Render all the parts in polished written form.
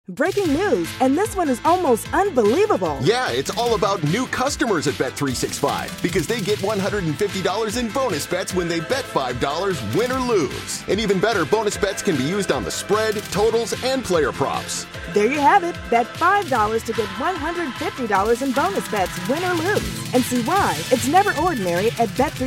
Breaking news, and this one is almost unbelievable. Yeah, it's all about new customers at Bet365 because they get $150 in bonus bets when they bet $5, win or lose. And even better, bonus bets can be used on the spread, totals, and player props. There you have it. Bet $5 to get $150 in bonus bets, win or lose. And see why it's never ordinary at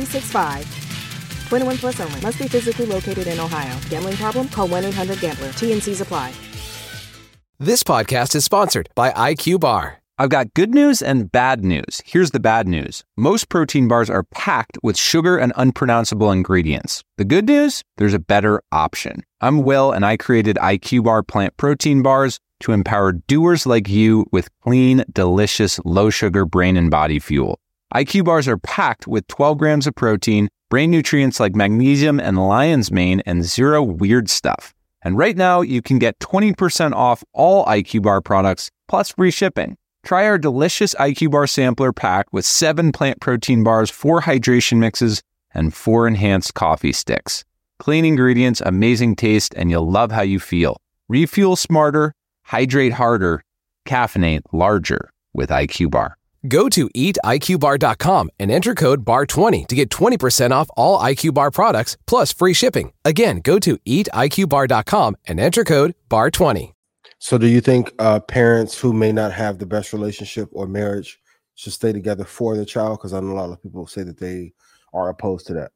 Bet365. 21 plus only. Must be physically located in Ohio. Gambling problem? Call 1-800-GAMBLER. T&Cs apply. This podcast is sponsored by IQ Bar. I've got good news and bad news. Here's the bad news. Most protein bars are packed with sugar and unpronounceable ingredients. The good news? There's a better option. I'm Will, and I created IQ Bar plant protein bars to empower doers like you with clean, delicious, low-sugar brain and body fuel. IQ Bars are packed with 12 grams of protein, brain nutrients like magnesium and lion's mane, and zero weird stuff. And right now, you can get 20% off all IQ Bar products, plus free shipping. Try our delicious IQ Bar sampler pack with 7 plant protein bars, 4 hydration mixes, and 4 enhanced coffee sticks. Clean ingredients, amazing taste, and you'll love how you feel. Refuel smarter, hydrate harder, caffeinate larger with IQ Bar. Go to eatiqbar.com and enter code BAR20 to get 20% off all IQ Bar products plus free shipping. Again, go to eatiqbar.com and enter code BAR20. So do you think parents who may not have the best relationship or marriage should stay together for their child? Because I know a lot of people say that they are opposed to that.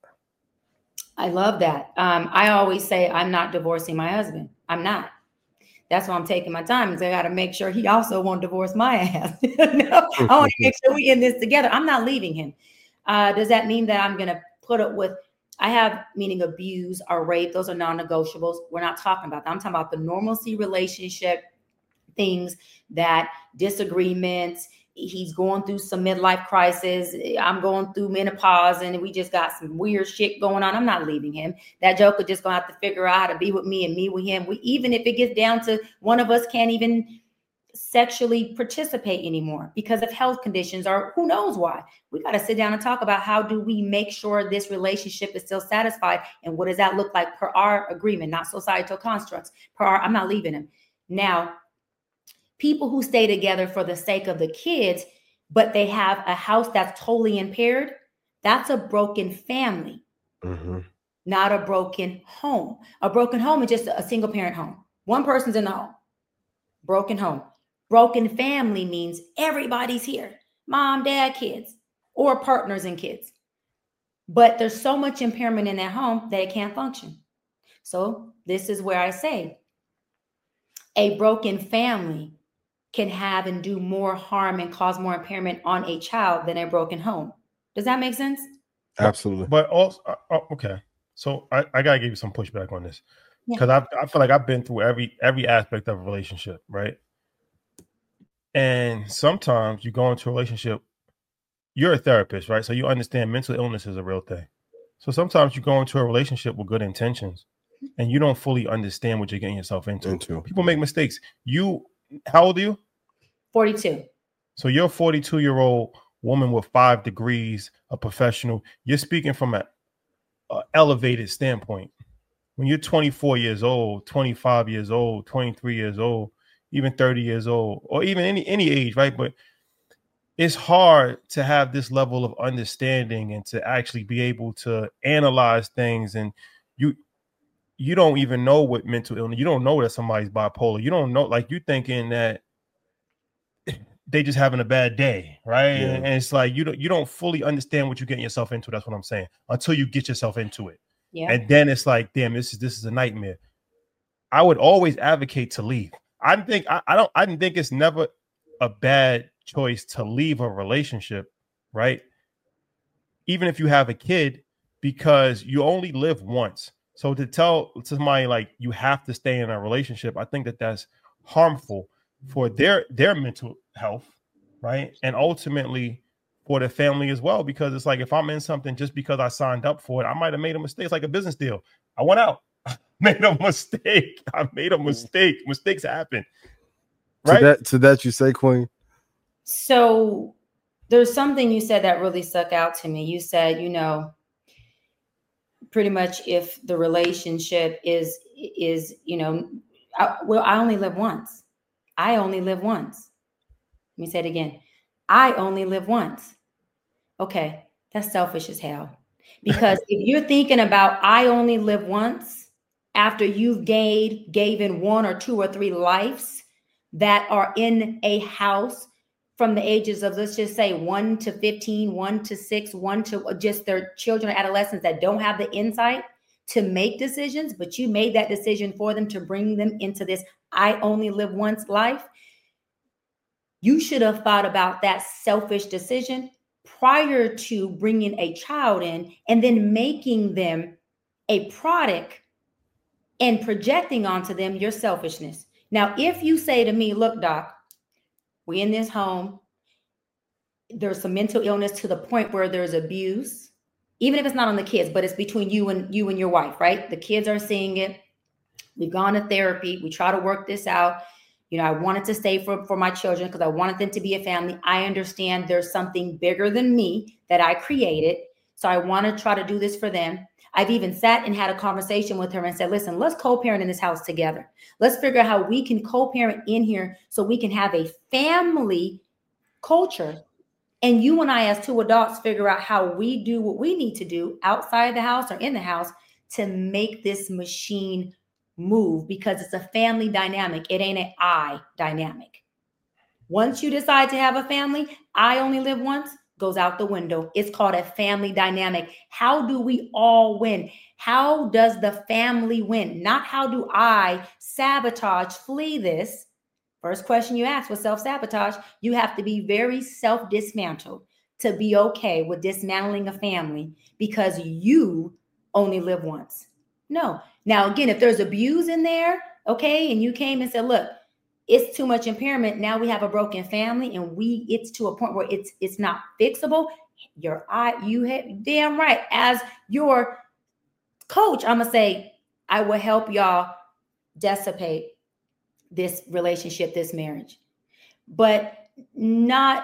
I love that. I always say I'm not divorcing my husband. I'm not. That's why I'm taking my time, because I got to make sure he also won't divorce my ass. No, I want to make sure we in this together. I'm not leaving him. Does that mean that I'm going to put up with, meaning abuse or rape? Those are non-negotiables. We're not talking about that. I'm talking about the normalcy relationship things, that disagreements. He's going through some midlife crisis. I'm going through menopause, and we just got some weird shit going on. I'm not leaving him. That joker just gonna have to figure out how to be with me and me with him. Even if it gets down to one of us can't even sexually participate anymore because of health conditions or who knows why. We got to sit down and talk about how do we make sure this relationship is still satisfied, and what does that look like per our agreement, not societal constructs. I'm not leaving him. Now, people who stay together for the sake of the kids, but they have a house that's totally impaired, that's a broken family, not a broken home. A broken home is just a single parent home. One person's in the home. Broken home. Broken family means everybody's here. Mom, dad, kids, or partners and kids. But there's so much impairment in that home that it can't function. So this is where I say a broken family can have and do more harm and cause more impairment on a child than a broken home. Does that make sense? Absolutely. But also, okay. So I gotta give you some pushback on this, because I feel like I've been through every aspect of a relationship, right? And sometimes you go into a relationship, you're a therapist, right? So you understand mental illness is a real thing. So sometimes you go into a relationship with good intentions, and you don't fully understand what you're getting yourself into. People make mistakes. How old are you? 42. So you're a 42-year-old woman with 5 degrees, a professional. You're speaking from an elevated standpoint. When you're 24 years old, 25 years old, 23 years old, even 30 years old, or even any age, right? But it's hard to have this level of understanding and to actually be able to analyze things. And you don't even know what mental illness, you don't know that somebody's bipolar. You don't know, like, you're thinking that they just having a bad day, right? Yeah. And it's like you don't fully understand what you're getting yourself into. That's what I'm saying. Until you get yourself into it. Yeah. And then it's like, damn, this is a nightmare. I would always advocate to leave. I think it's never a bad choice to leave a relationship, right? Even if you have a kid, because you only live once. So to tell somebody like you have to stay in a relationship, I think that's harmful for their mental health, right? And ultimately for the family as well, because it's like, if I'm in something just because I signed up for it, I might have made a mistake. It's like a business deal. I went out, made a mistake. Mistakes happen. Right? To that you say, Queen? So there's something you said that really stuck out to me. You said, pretty much if the relationship is I only live once. I only live once. Let me say it again. I only live once. Okay, that's selfish as hell. Because if you're thinking about I only live once after you've gave in 1 or 2 or 3 lives that are in a house from the ages of, let's just say 1 to 15, 1 to 6, 1 to just their children or adolescents that don't have the insight to make decisions, but you made that decision for them to bring them into this I only live once life. You should have thought about that selfish decision prior to bringing a child in and then making them a product and projecting onto them your selfishness. Now, if you say to me, look, doc, we in this home, there's some mental illness to the point where there's abuse, even if it's not on the kids, but it's between you and your wife, right? The kids are seeing it. We've gone to therapy. We try to work this out. You know, I wanted to stay for my children because I wanted them to be a family. I understand there's something bigger than me that I created. So I want to try to do this for them. I've even sat and had a conversation with her and said, listen, let's co-parent in this house together. Let's figure out how we can co-parent in here so we can have a family culture. And you and I as 2 adults figure out how we do what we need to do outside the house or in the house to make this machine move, because it's a family dynamic. It ain't an I dynamic. Once you decide to have a family, I only live once goes out the window. It's called a family dynamic. How do we all win? How does the family win? Not how do I sabotage, flee this. First question you ask was self-sabotage. You have to be very self-dismantled to be okay with dismantling a family because you only live once. No. Now, again, if there's abuse in there, okay, and you came and said, look, it's too much impairment. Now we have a broken family and it's to a point where it's not fixable. You had damn right. As your coach, I'm going to say, I will help y'all dissipate this relationship, this marriage, but not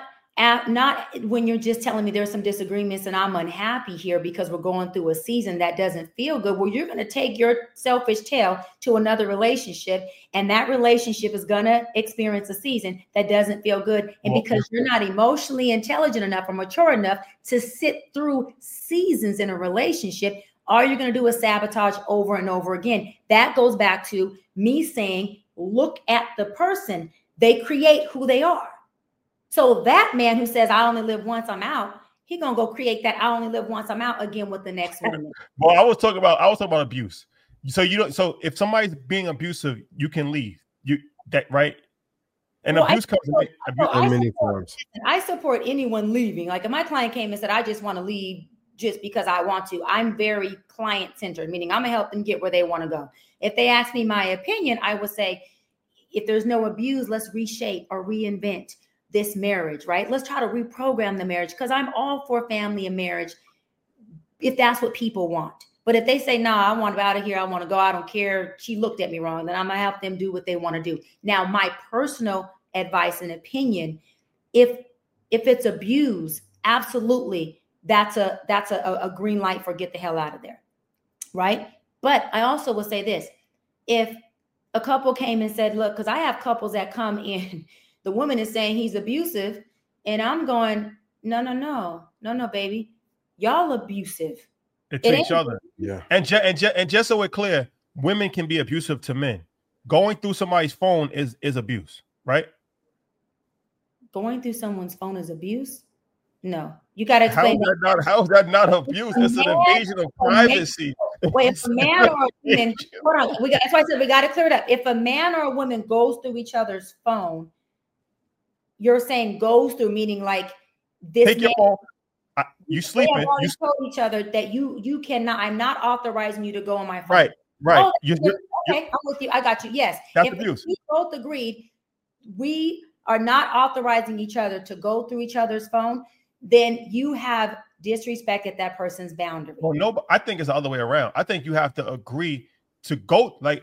when you're just telling me there's some disagreements and I'm unhappy here because we're going through a season that doesn't feel good. Well, you're going to take your selfish tail to another relationship, and that relationship is going to experience a season that doesn't feel good. And because you're not emotionally intelligent enough or mature enough to sit through seasons in a relationship, all you're going to do is sabotage over and over again. That goes back to me saying, look at the person. They create who they are. So that man who says, I only live once, I'm out, he going to go create that I only live once, I'm out again with the next woman. Well, I was talking about abuse. So so if somebody's being abusive, you can leave. Right? And abuse comes in many forms. I support anyone leaving. Like if my client came and said, I just want to leave just because I want to, I'm very client-centered, meaning I'm going to help them get where they want to go. If they ask me my opinion, I would say, if there's no abuse, let's reshape or reinvent this marriage, right? Let's try to reprogram the marriage, because I'm all for family and marriage if that's what people want. But if they say, no, I want out of here, I want to go, I don't care, she looked at me wrong, then I'm going to help them do what they want to do. Now, my personal advice and opinion, if it's abuse, absolutely, that's a green light for get the hell out of there, right? But I also will say this, if a couple came and said, look, because I have couples that come in, the woman is saying he's abusive, and I'm going, no, baby, y'all abusive. To each other. Yeah. And just so we're clear, women can be abusive to men. Going through somebody's phone is abuse, right? Going through someone's phone is abuse? No. You got to explain. How is that not abuse? It's an invasion of privacy. Wait, if a man or a woman, hold on. That's why I said we got to clear it up. If a man or a woman goes through each other's phone, you're saying goes through, meaning like this. Take your phone. You sleeping? You told each other that you cannot. I'm not authorizing you to go on my phone. Right. Oh, okay, I'm with you. I got you. Yes. That's abuse. If we both agreed we are not authorizing each other to go through each other's phone, then you have disrespected that person's boundary. Well, no, but I think it's the other way around. I think you have to agree to go. Like,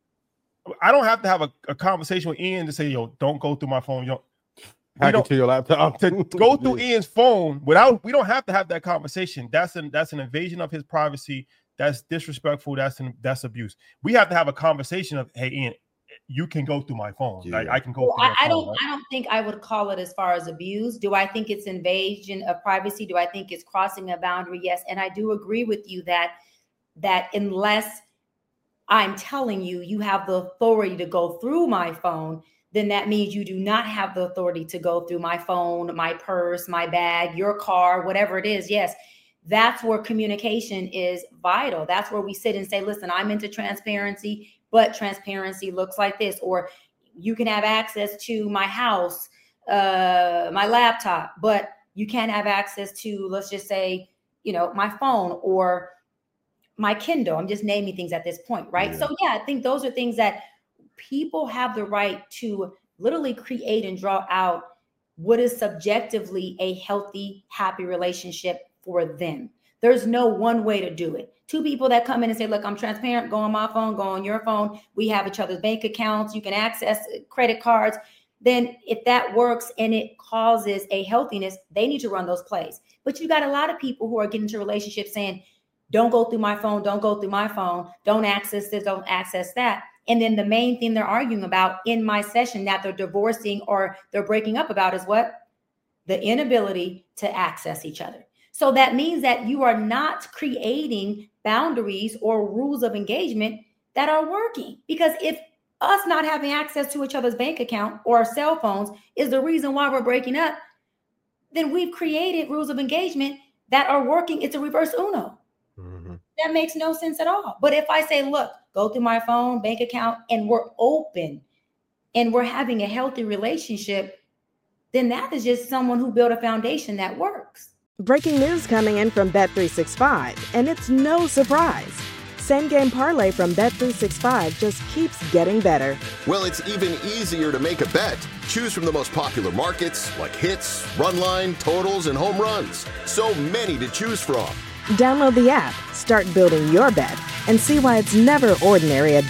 I don't have to have a conversation with Ian to say, yo, don't go through my phone. Hack into your laptop. To go through Ian's phone we don't have to have that conversation. That's an invasion of his privacy. That's disrespectful. That's abuse. We have to have a conversation of, hey, Ian, you can go through my phone. Yeah. I can go Well, through your I phone. don't think I would call it as far as abuse. Do I think it's invasion of privacy? Do I think it's crossing a boundary? Yes. And I do agree with you that unless I'm telling you, you have the authority to go through my phone, then that means you do not have the authority to go through my phone, my purse, my bag, your car, whatever it is. Yes. That's where communication is vital. That's where we sit and say, listen, I'm into transparency, but transparency looks like this, or you can have access to my house, my laptop, but you can't have access to, let's just say, my phone or my Kindle. I'm just naming things at this point, right? Yeah. So yeah, I think those are things that people have the right to literally create and draw out what is subjectively a healthy, happy relationship for them. There's no one way to do it. Two people that come in and say, look, I'm transparent, go on my phone, go on your phone. We have each other's bank accounts. You can access credit cards. Then if that works and it causes a healthiness, they need to run those plays. But you got a lot of people who are getting into relationships saying, don't go through my phone, don't go through my phone, don't access this, don't access that. And then the main thing they're arguing about in my session that they're divorcing or they're breaking up about is what? The inability to access each other. So that means that you are not creating boundaries or rules of engagement that are working. Because if us not having access to each other's bank account or our cell phones is the reason why we're breaking up, then we've created rules of engagement that are working. It's a reverse Uno. Mm-hmm. That makes no sense at all. But if I say, look, go through my phone, bank account, and we're open and we're having a healthy relationship, then that is just someone who built a foundation that works. Breaking news coming in from Bet365, and it's no surprise. Same Game Parlay from Bet365 just keeps getting better. Well, it's even easier to make a bet. Choose from the most popular markets like hits, run line, totals, and home runs. So many to choose from. Download the app, start building your bet, and see why it's never ordinary at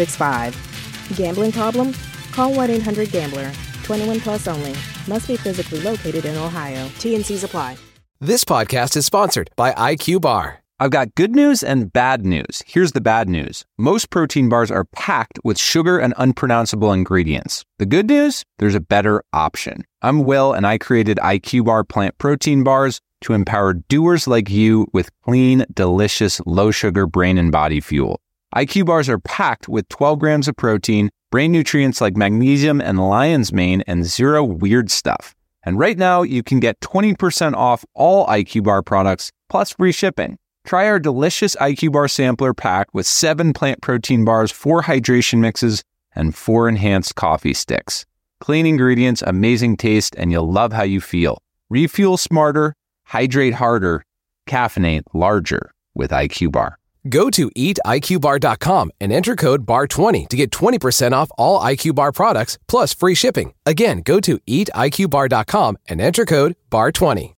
Bet365. Gambling problem? Call 1-800-GAMBLER. 21 plus only. Must be physically located in Ohio. T&Cs apply. This podcast is sponsored by IQ Bar. I've got good news and bad news. Here's the bad news. Most protein bars are packed with sugar and unpronounceable ingredients. The good news? There's a better option. I'm Will, and I created IQ Bar plant protein bars to empower doers like you with clean, delicious, low-sugar brain and body fuel. IQ Bars are packed with 12 grams of protein, brain nutrients like magnesium and lion's mane, and zero weird stuff. And right now, you can get 20% off all IQ Bar products, plus free shipping. Try our delicious IQ Bar sampler pack with 7 plant protein bars, 4 hydration mixes, and 4 enhanced coffee sticks. Clean ingredients, amazing taste, and you'll love how you feel. Refuel smarter, hydrate harder, caffeinate larger with IQ Bar. Go to eatiqbar.com and enter code BAR20 to get 20% off all IQ Bar products, plus free shipping. Again, go to eatiqbar.com and enter code BAR20.